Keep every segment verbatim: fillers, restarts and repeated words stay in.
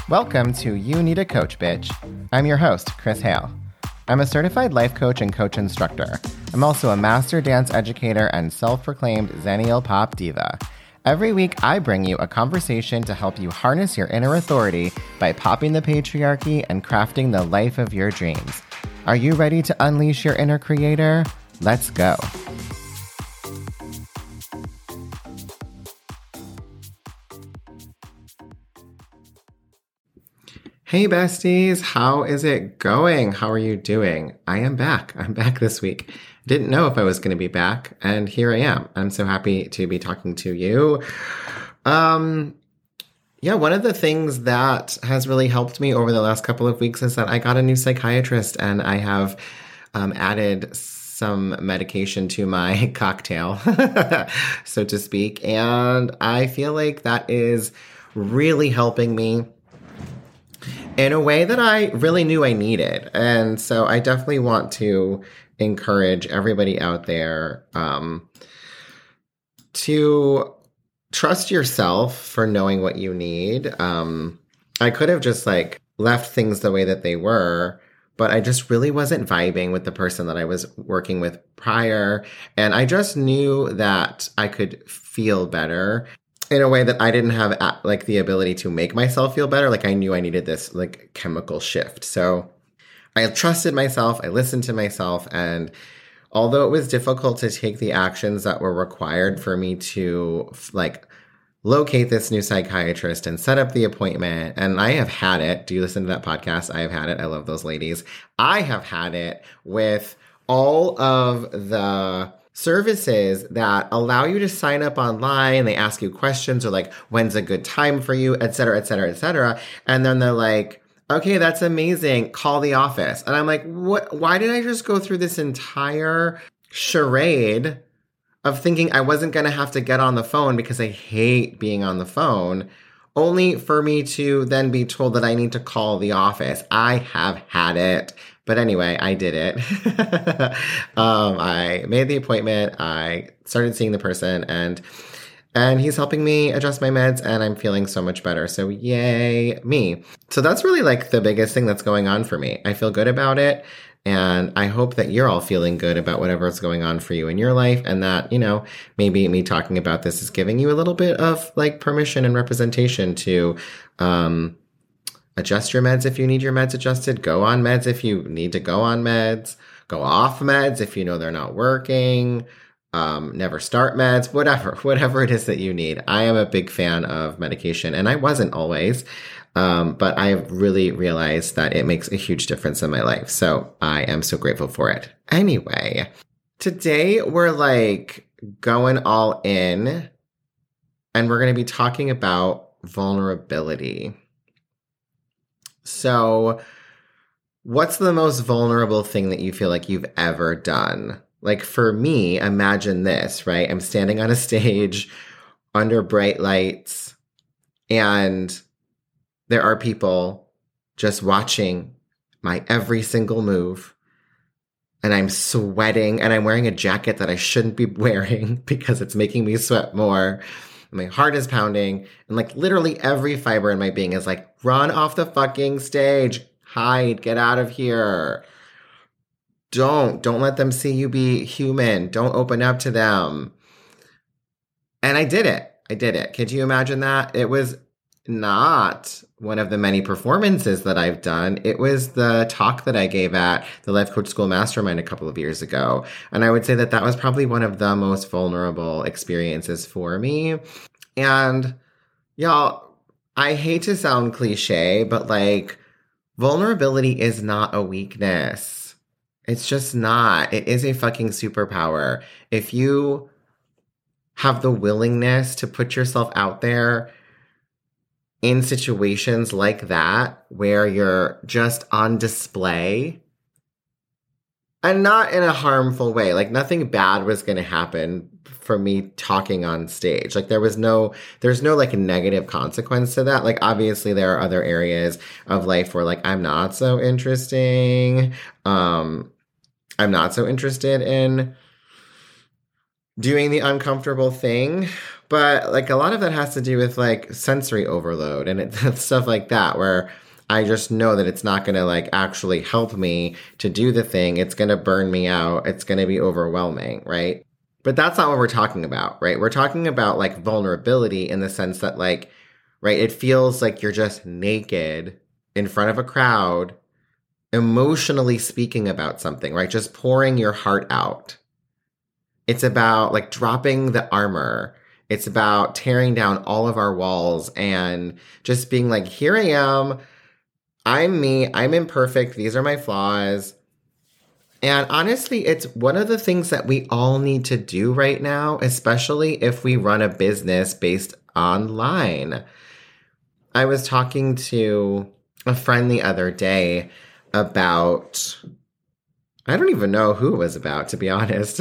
Welcome to You Need a Coach, Bitch. I'm your host, Chris Hale. I'm a certified life coach and coach instructor. I'm also a master dance educator and self-proclaimed Xennial Pop Diva. Every week, I bring you a conversation to help you harness your inner authority by popping the patriarchy and crafting the life of your dreams. Are you ready to unleash your inner creator? Let's go. Hey besties, how is it going? How are you doing? I am back. I'm back this week. Didn't know if I was going to be back, and here I am. I'm so happy to be talking to you. Um, yeah, one of the things that has really helped me over the last couple of weeks is that I got a new psychiatrist, and I have um, added some medication to my cocktail, so to speak, and I feel like that is really helping me in a way that I really knew I needed. And so I definitely want to encourage everybody out there um, to trust yourself for knowing what you need. Um, I could have just like left things the way that they were, but I just really wasn't vibing with the person that I was working with prior. And I just knew that I could feel better in a way that I didn't have like the ability to make myself feel better. Like I knew I needed this like chemical shift. So I trusted myself. I listened to myself. And although it was difficult to take the actions that were required for me to like locate this new psychiatrist and set up the appointment, and I have had it. Do you listen to that podcast? I have had it. I love those ladies. I have had it with all of the services that allow you to sign up online. They ask you questions or like, when's a good time for you, et cetera, et cetera, et cetera. And then they're like, okay, that's amazing. Call the office. And I'm like, what? Why did I just go through this entire charade of thinking I wasn't going to have to get on the phone because I hate being on the phone, only for me to then be told that I need to call the office? I have had it. But anyway, I did it. um, I made the appointment. I started seeing the person, and and he's helping me adjust my meds, and I'm feeling so much better. So yay, me. So that's really like the biggest thing that's going on for me. I feel good about it. And I hope that you're all feeling good about whatever's going on for you in your life, and that, you know, maybe me talking about this is giving you a little bit of like permission and representation to, um, adjust your meds if you need your meds adjusted. Go on meds if you need to go on meds. Go off meds if you know they're not working. Um, never start meds. Whatever, whatever it is that you need. I am a big fan of medication, and I wasn't always, um, but I really realized that it makes a huge difference in my life. So I am so grateful for it. Anyway, today we're like going all in, and we're going to be talking about vulnerability. So what's the most vulnerable thing that you feel like you've ever done? Like for me, imagine this, right? I'm standing on a stage under bright lights, and there are people just watching my every single move. And I'm sweating, and I'm wearing a jacket that I shouldn't be wearing because it's making me sweat more. My heart is pounding, and like literally every fiber in my being is like, run off the fucking stage, hide, get out of here. Don't, don't let them see you be human. Don't open up to them. And I did it. I did it. Could you imagine that? It was not one of the many performances that I've done. It was the talk that I gave at the Life Coach School Mastermind a couple of years ago. And I would say that that was probably one of the most vulnerable experiences for me. And y'all, I hate to sound cliche, but like vulnerability is not a weakness. It's just not. It is a fucking superpower. If you have the willingness to put yourself out there in situations like that, where you're just on display, and not in a harmful way, like nothing bad was going to happen from me talking on stage. Like there was no, there's no like negative consequence to that. Like obviously there are other areas of life where like I'm not so interesting. Um, I'm not so interested in doing the uncomfortable thing. But like a lot of that has to do with like sensory overload and it, stuff like that, where I just know that it's not going to like actually help me to do the thing. It's going to burn me out. It's going to be overwhelming, right? But that's not what we're talking about, right? We're talking about like vulnerability in the sense that like, right, it feels like you're just naked in front of a crowd, emotionally speaking about something, right? Just pouring your heart out. It's about like dropping the armor. It's about tearing down all of our walls and just being like, here I am. I'm me. I'm imperfect. These are my flaws. And honestly, it's one of the things that we all need to do right now, especially if we run a business based online. I was talking to a friend the other day about, I don't even know who it was about, to be honest.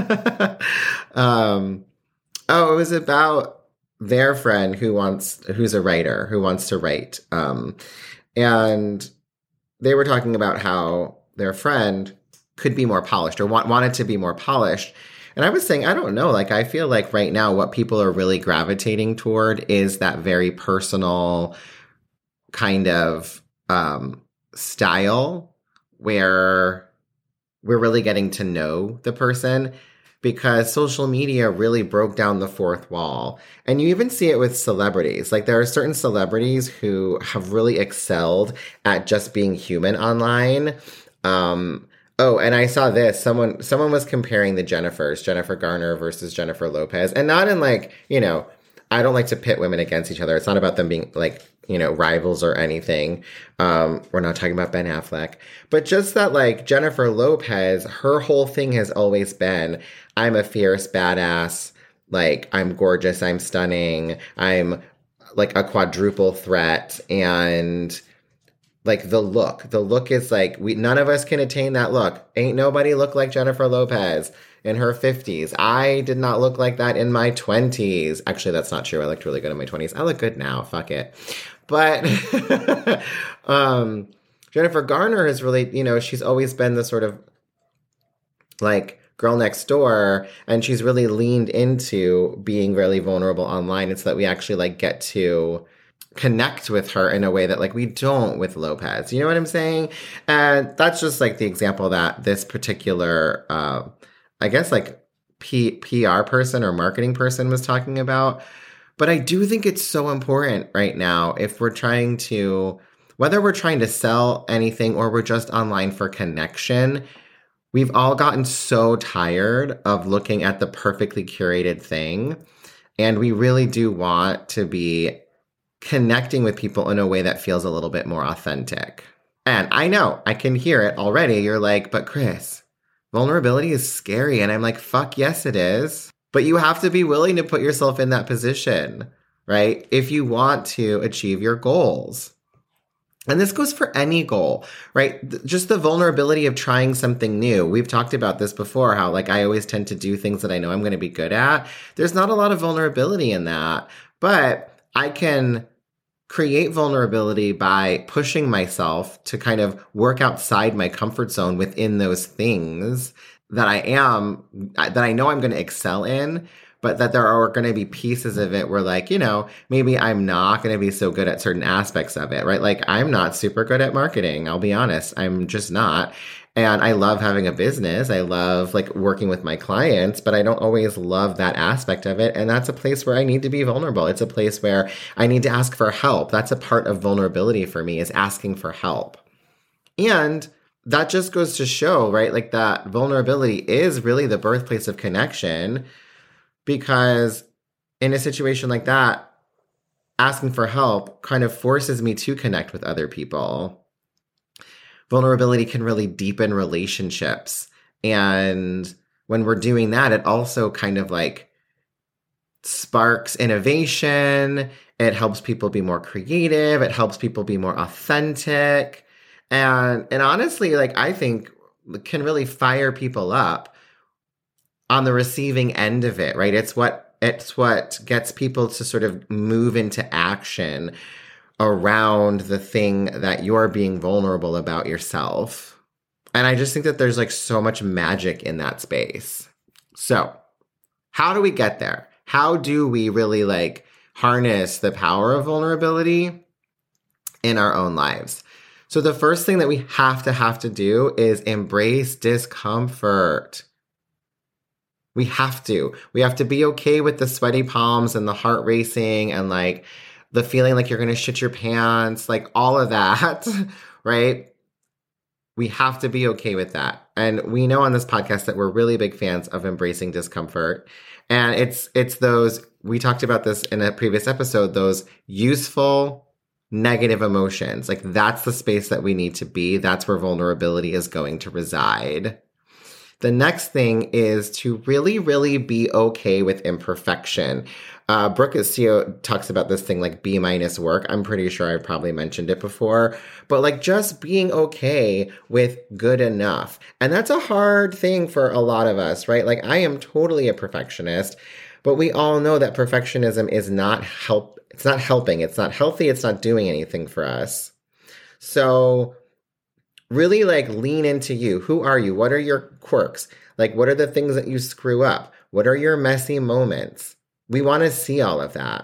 um, oh, it was about their friend who wants, who's a writer, who wants to write. Um, and they were talking about how their friend could be more polished or want, wanted to be more polished. And I was saying, I don't know, like, I feel like right now what people are really gravitating toward is that very personal kind of um, style where we're really getting to know the person, because social media really broke down the fourth wall. And you even see it with celebrities. Like there are certain celebrities who have really excelled at just being human online. Um, Oh, and I saw this. Someone someone was comparing the Jennifers, Jennifer Garner versus Jennifer Lopez. And not in like, you know, I don't like to pit women against each other. It's not about them being like, you know, rivals or anything. Um, we're not talking about Ben Affleck. But just that like Jennifer Lopez, her whole thing has always been, I'm a fierce badass. Like, I'm gorgeous. I'm stunning. I'm like a quadruple threat. And like the look, the look is like, we, none of us can attain that look. Ain't nobody look like Jennifer Lopez in her fifties. I did not look like that in my twenties. Actually, that's not true. I looked really good in my twenties. I look good now. Fuck it. But, um, Jennifer Garner has really, you know, she's always been the sort of like girl next door, and she's really leaned into being really vulnerable online. It's that we actually like get to connect with her in a way that like we don't with Lopez. You know what I'm saying? And that's just like the example that this particular, uh, I guess like P- PR person or marketing person was talking about. But I do think it's so important right now if we're trying to, whether we're trying to sell anything or we're just online for connection, we've all gotten so tired of looking at the perfectly curated thing. And we really do want to be connecting with people in a way that feels a little bit more authentic. And I know, I can hear it already. You're like, but Chris, vulnerability is scary. And I'm like, fuck yes, it is. But you have to be willing to put yourself in that position, right? If you want to achieve your goals. And this goes for any goal, right? Just the vulnerability of trying something new. We've talked about this before, how like I always tend to do things that I know I'm going to be good at. There's not a lot of vulnerability in that, but I can create vulnerability by pushing myself to kind of work outside my comfort zone within those things that I am, that I know I'm going to excel in, but that there are going to be pieces of it where like, you know, maybe I'm not going to be so good at certain aspects of it, right? Like I'm not super good at marketing. I'll be honest. I'm just not. And I love having a business. I love like working with my clients, but I don't always love that aspect of it. And that's a place where I need to be vulnerable. It's a place where I need to ask for help. That's a part of vulnerability for me, is asking for help. And that just goes to show, right? Like that vulnerability is really the birthplace of connection, because in a situation like that, asking for help kind of forces me to connect with other people. Vulnerability can really deepen relationships. And when we're doing that, it also kind of like sparks innovation. It helps people be more creative. It helps people be more authentic. And, and honestly, like I think can really fire people up on the receiving end of it, right? It's what, it's what gets people to sort of move into action around the thing that you're being vulnerable about yourself. And I just think that there's like so much magic in that space. So how do we get there? how do we really like harness the power of vulnerability in our own lives? So the first thing that we have to have to do is embrace discomfort. We have to. We have to be okay with the sweaty palms and the heart racing and like the feeling like you're going to shit your pants, like all of that, right? We have to be okay with that. And we know on this podcast that we're really big fans of embracing discomfort. And it's it's those, we talked about this in a previous episode, those useful negative emotions. Like that's the space that we need to be. That's where vulnerability is going to reside. The next thing is to really, really be okay with imperfection. Uh, Brooke at C O talks about this thing like B minus work. I'm pretty sure I've probably mentioned it before, but like just being okay with good enough. And that's a hard thing for a lot of us, right? Like I am totally a perfectionist, but we all know that perfectionism is not help. It's not helping. It's not healthy. It's not doing anything for us. So really like lean into you. Who are you? What are your quirks? Like what are the things that you screw up? What are your messy moments? We want to see all of that.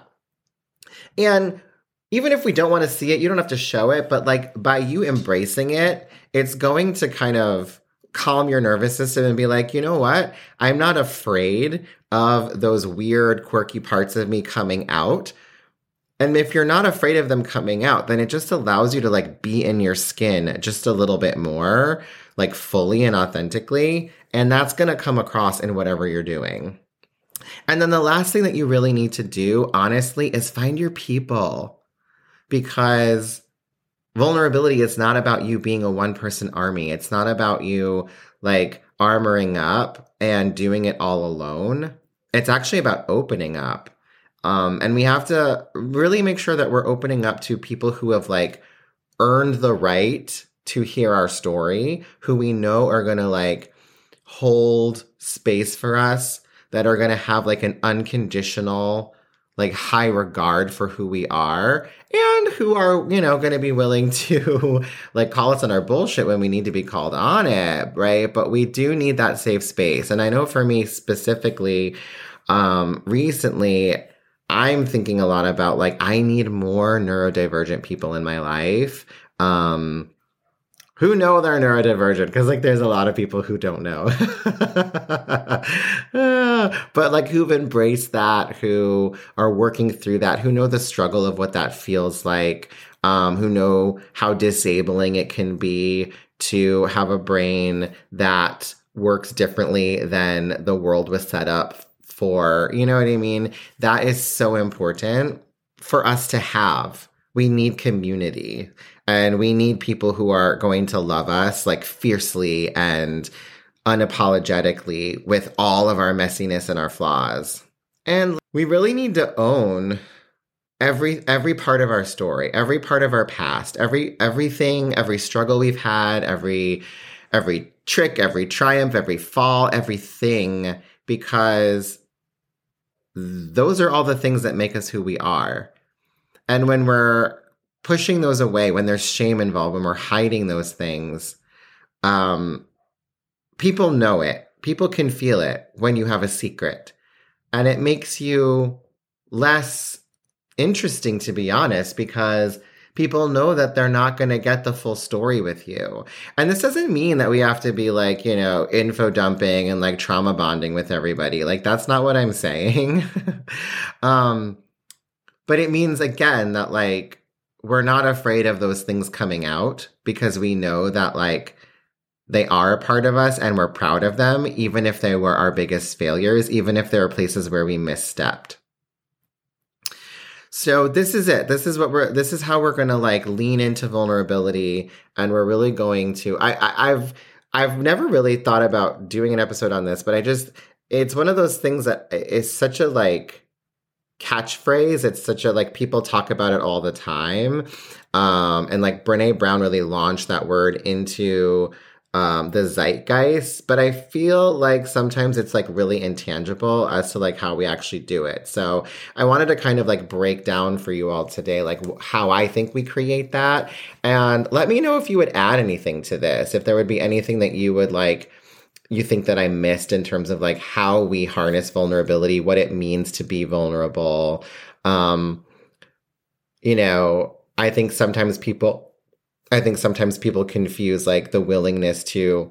And even if we don't want to see it, you don't have to show it, but like by you embracing it, it's going to kind of calm your nervous system and be like, you know what? I'm not afraid of those weird, quirky parts of me coming out. And if you're not afraid of them coming out, then it just allows you to like be in your skin just a little bit more, like fully and authentically. And that's going to come across in whatever you're doing. And then the last thing that you really need to do, honestly, is find your people. Because vulnerability is not about you being a one-person army. It's not about you like armoring up and doing it all alone. It's actually about opening up. Um, and we have to really make sure that we're opening up to people who have like earned the right to hear our story, who we know are going to like hold space for us, that are going to have like an unconditional, like high regard for who we are, and who are, you know, going to be willing to like call us on our bullshit when we need to be called on it, right? But we do need that safe space. And I know for me specifically, um, recently, I'm thinking a lot about like, I need more neurodivergent people in my life. Um, who know they're neurodivergent, because like there's a lot of people who don't know. But like who've embraced that, who are working through that, who know the struggle of what that feels like, um, who know how disabling it can be to have a brain that works differently than the world was set up for, you know what I mean? That is so important for us to have. We need community, and we need people who are going to love us like fiercely and unapologetically with all of our messiness and our flaws. And we really need to own every every part of our story, every part of our past, every everything, every struggle we've had, every every trick, every triumph, every fall, everything, because those are all the things that make us who we are. And when we're pushing those away, when there's shame involved, when we're hiding those things, um, people know it. People can feel it when you have a secret. And it makes you less interesting, to be honest, because people know that they're not going to get the full story with you. And this doesn't mean that we have to be like, you know, info dumping and like trauma bonding with everybody. Like, that's not what I'm saying. um, but it means, again, that like, we're not afraid of those things coming out, because we know that like they are a part of us and we're proud of them, even if they were our biggest failures, even if there are places where we misstepped. So this is it. This is what we're, this is how we're going to like lean into vulnerability. And we're really going to, I, I, I've, I've never really thought about doing an episode on this, but I just, it's one of those things that is such a like catchphrase. It's such a, like, people talk about it all the time. Um, and like Brene Brown really launched that word into um, the zeitgeist, but I feel like sometimes it's like really intangible as to like how we actually do it. So I wanted to kind of like break down for you all today, like how I think we create that. And let me know if you would add anything to this, if there would be anything that you would like you think that I missed in terms of like how we harness vulnerability, what it means to be vulnerable. Um, you know, I think sometimes people, I think sometimes people confuse like the willingness to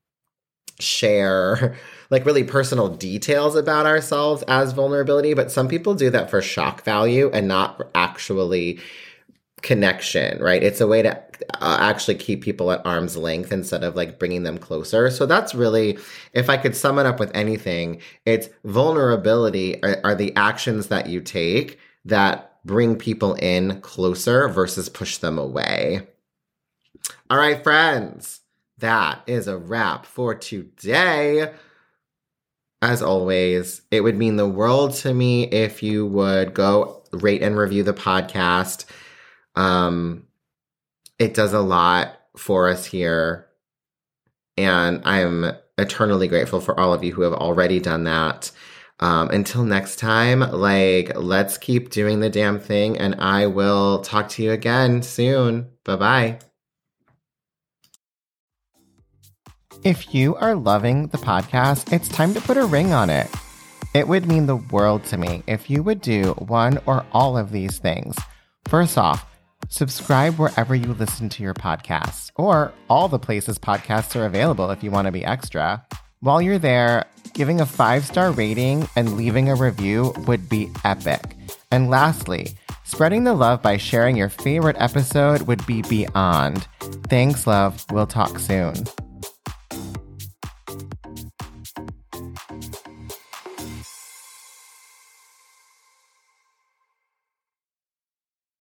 share like really personal details about ourselves as vulnerability, but some people do that for shock value and not actually connection, right? It's a way to uh, actually keep people at arm's length instead of like bringing them closer. So that's really, if I could sum it up with anything, it's vulnerability are, are the actions that you take that bring people in closer versus push them away. All right, friends, that is a wrap for today. As always, it would mean the world to me if you would go rate and review the podcast. Um, it does a lot for us here, and I'm eternally grateful for all of you who have already done that. Um, until next time, like, let's keep doing the damn thing, and I will talk to you again soon. Bye-bye. If you are loving the podcast, it's time to put a ring on it. It would mean the world to me if you would do one or all of these things. First off, subscribe wherever you listen to your podcasts, or all the places podcasts are available if you want to be extra. While you're there, giving a five-star rating and leaving a review would be epic. And lastly, spreading the love by sharing your favorite episode would be beyond. Thanks, love. We'll talk soon.